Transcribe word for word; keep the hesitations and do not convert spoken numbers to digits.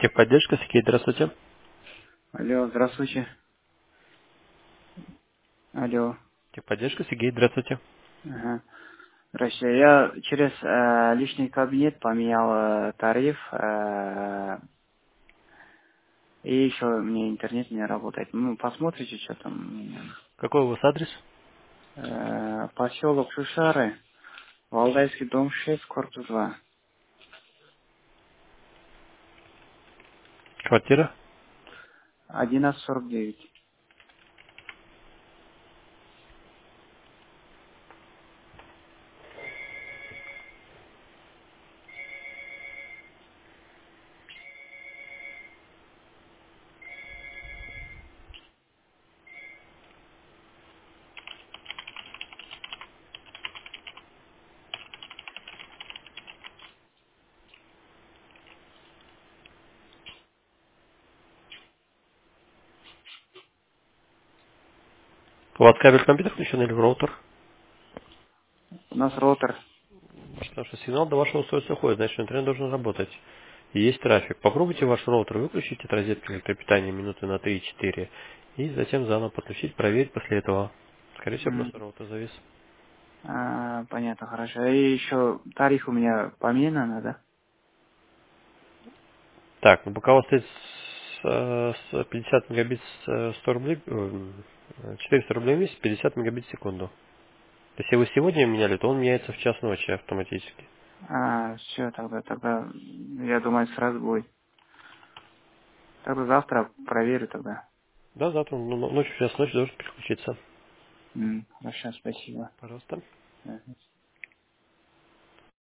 Техподдержка, Сергей, здравствуйте. Алло, здравствуйте. Алло. Техподдержка, Сергей, здравствуйте. Ага. Здравствуйте. Я через э, личный кабинет поменял э, тариф, э, и еще мне интернет не работает. Ну, посмотрите, что там у меня. Какой у вас адрес? Э, поселок Шушары, Валдайский дом шесть, корпус два. Квартира? одиннадцать сорок девять. У вас кабель компьютер включен или роутер? У нас роутер. Потому что сигнал до вашего устройства ходит, значит интернет должен работать. И есть трафик. Попробуйте ваш роутер выключить от розетки электропитания минуты на три-четыре и затем заново подключить, проверить после этого. Скорее всего, М, просто роутер завис. а, понятно, хорошо. И еще тариф у меня поменян надо, Так, ну пока у вас стоит с, э, с пятьдесят мегабит с э, сто рублей, э, четыреста рублей в месяц, пятьдесят мегабит в секунду. Если вы сегодня меняли, то он меняется в час ночи автоматически. да? А, все, тогда, тогда, я думаю, сразу будет. Тогда завтра проверю тогда. Да, завтра, ну, ночью, в час ночи должен переключиться. М, хорошо, спасибо. Пожалуйста. Ага.